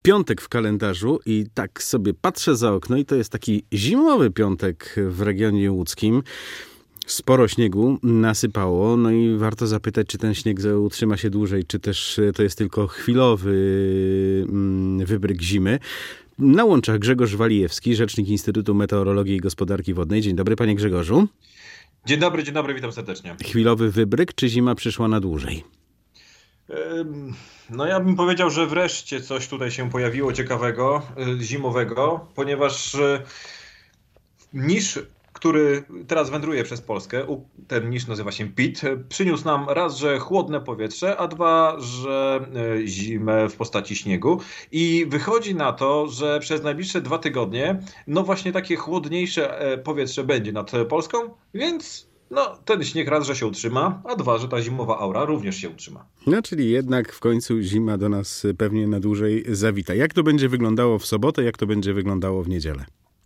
piątek w kalendarzu i tak sobie patrzę za okno i to jest taki zimowy piątek w regionie łódzkim. Sporo śniegu nasypało, no i warto zapytać, czy ten śnieg utrzyma się dłużej, czy też to jest tylko chwilowy wybryk zimy. Na łączach Grzegorz Walijewski, rzecznik Instytutu Meteorologii i Gospodarki Wodnej. Dzień dobry, panie Grzegorzu. Dzień dobry, witam serdecznie. Chwilowy wybryk, czy zima przyszła na dłużej? No ja bym powiedział, że wreszcie coś tutaj się pojawiło ciekawego, zimowego, ponieważ niż, który teraz wędruje przez Polskę, ten niż nazywa się PIT, przyniósł nam raz, że chłodne powietrze, a dwa, że zimę w postaci śniegu. I wychodzi na to, że przez najbliższe 2 tygodnie, no właśnie takie chłodniejsze powietrze będzie nad Polską, więc ten śnieg raz, że się utrzyma, a dwa, że ta zimowa aura również się utrzyma. No, czyli jednak w końcu zima do nas pewnie na dłużej zawita. Jak to będzie wyglądało w sobotę, jak to będzie wyglądało w niedzielę?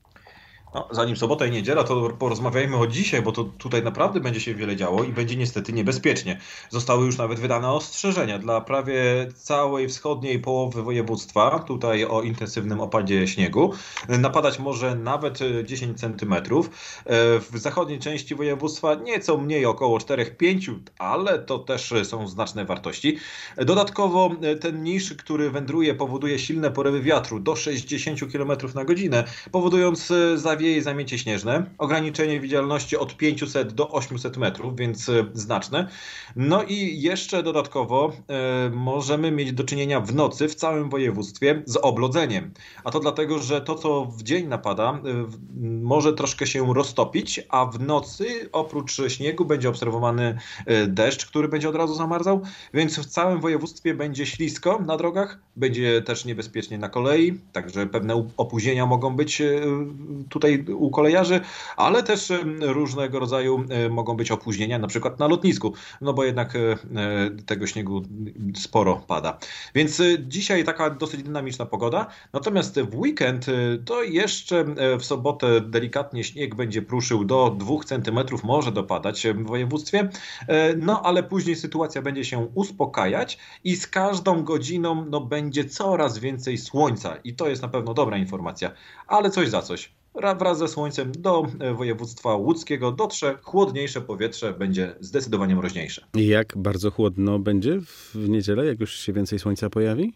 No, zanim sobota i niedziela, to porozmawiajmy o dzisiaj, bo to tutaj naprawdę będzie się wiele działo i będzie niestety niebezpiecznie. Zostały już nawet wydane ostrzeżenia dla prawie całej wschodniej połowy województwa, tutaj o intensywnym opadzie śniegu. Napadać może nawet 10 centymetrów. W zachodniej części województwa nieco mniej, około 4-5, ale to też są znaczne wartości. Dodatkowo ten niż, który wędruje, powoduje silne porywy wiatru do 60 km na godzinę, powodując zawieje i zamiecie śnieżne, ograniczenie widzialności od 500 do 800 metrów, więc znaczne. No i jeszcze dodatkowo możemy mieć do czynienia w nocy w całym województwie z oblodzeniem. A to dlatego, że to, co w dzień napada, może troszkę się roztopić, a w nocy oprócz śniegu będzie obserwowany deszcz, który będzie od razu zamarzał, więc w całym województwie będzie ślisko na drogach, będzie też niebezpiecznie na kolei, także pewne opóźnienia mogą być tutaj u kolejarzy, ale też różnego rodzaju mogą być opóźnienia, na przykład na lotnisku, no bo jednak tego śniegu sporo pada. Więc dzisiaj taka dosyć dynamiczna pogoda, natomiast w weekend to jeszcze w sobotę delikatnie śnieg będzie pruszył do 2 cm, może dopadać w województwie, no ale później sytuacja będzie się uspokajać i z każdą godziną będzie coraz więcej słońca i to jest na pewno dobra informacja, ale coś za coś. Wraz ze słońcem do województwa łódzkiego dotrze chłodniejsze powietrze, będzie zdecydowanie mroźniejsze. I jak bardzo chłodno będzie w niedzielę, jak już się więcej słońca pojawi?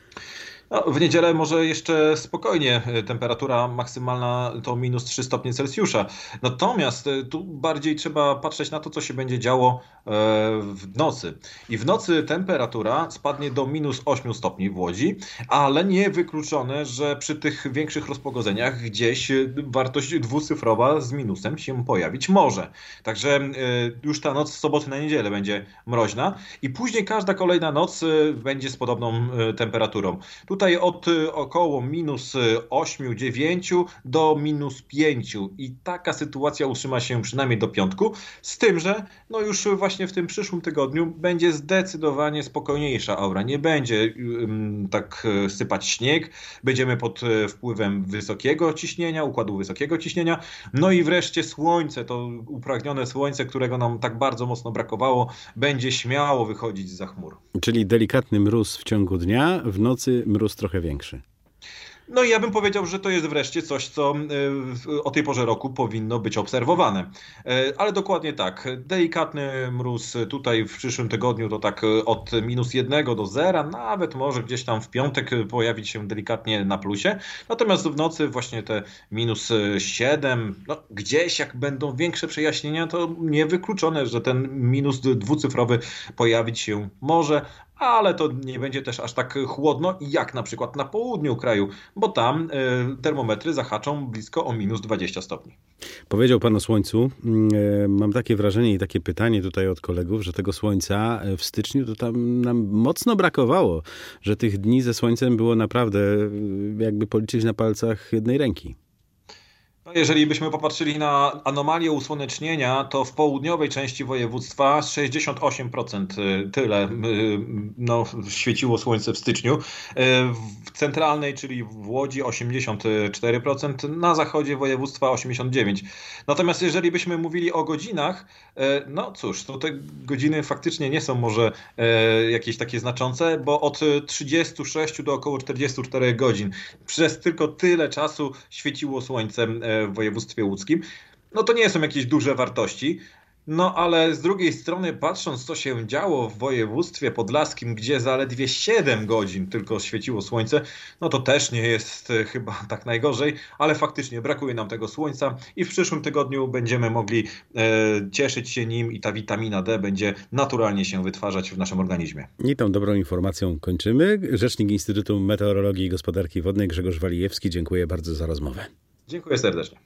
No, w niedzielę może jeszcze spokojnie, temperatura maksymalna to minus 3 stopnie Celsjusza. Natomiast tu bardziej trzeba patrzeć na to, co się będzie działo w nocy. I w nocy temperatura spadnie do minus 8 stopni w Łodzi, ale nie wykluczone, że przy tych większych rozpogodzeniach gdzieś wartość dwucyfrowa z minusem się pojawić może. Także już ta noc z soboty na niedzielę będzie mroźna i później każda kolejna noc będzie z podobną temperaturą. Tutaj od około minus 8-9 do minus 5 i taka sytuacja utrzyma się przynajmniej do piątku, z tym, że już właśnie w tym przyszłym tygodniu będzie zdecydowanie spokojniejsza aura. Nie będzie tak sypać śnieg, będziemy pod wpływem wysokiego ciśnienia, układu wysokiego ciśnienia, no i wreszcie słońce, to upragnione słońce, którego nam tak bardzo mocno brakowało, będzie śmiało wychodzić zza chmur. Czyli delikatny mróz w ciągu dnia, w nocy mróz trochę większy. No i ja bym powiedział, że to jest wreszcie coś, co o tej porze roku powinno być obserwowane. Ale dokładnie tak, delikatny mróz tutaj w przyszłym tygodniu to tak od minus 1 do 0, nawet może gdzieś tam w piątek pojawić się delikatnie na plusie. Natomiast w nocy właśnie te minus 7, gdzieś jak będą większe przejaśnienia, to niewykluczone, że ten minus dwucyfrowy pojawić się może. Ale to nie będzie też aż tak chłodno jak na przykład na południu kraju, bo tam termometry zahaczą blisko o minus 20 stopni. Powiedział pan o słońcu. Mam takie wrażenie i takie pytanie tutaj od kolegów, że tego słońca w styczniu to tam nam mocno brakowało, że tych dni ze słońcem było naprawdę jakby policzyć na palcach jednej ręki. Jeżeli byśmy popatrzyli na anomalię usłonecznienia, to w południowej części województwa 68% tyle świeciło słońce w styczniu. W centralnej, czyli w Łodzi 84%, na zachodzie województwa 89%. Natomiast jeżeli byśmy mówili o godzinach, no cóż, to te godziny faktycznie nie są może jakieś takie znaczące, bo od 36 do około 44 godzin. Przez tylko tyle czasu świeciło słońce w województwie łódzkim. No to nie są jakieś duże wartości, no ale z drugiej strony patrząc co się działo w województwie podlaskim, gdzie zaledwie 7 godzin tylko świeciło słońce, no to też nie jest chyba tak najgorzej, ale faktycznie brakuje nam tego słońca i w przyszłym tygodniu będziemy mogli cieszyć się nim i ta witamina D będzie naturalnie się wytwarzać w naszym organizmie. I tą dobrą informacją kończymy. Rzecznik Instytutu Meteorologii i Gospodarki Wodnej Grzegorz Walijewski, dziękuję bardzo za rozmowę. Dziękuję serdecznie.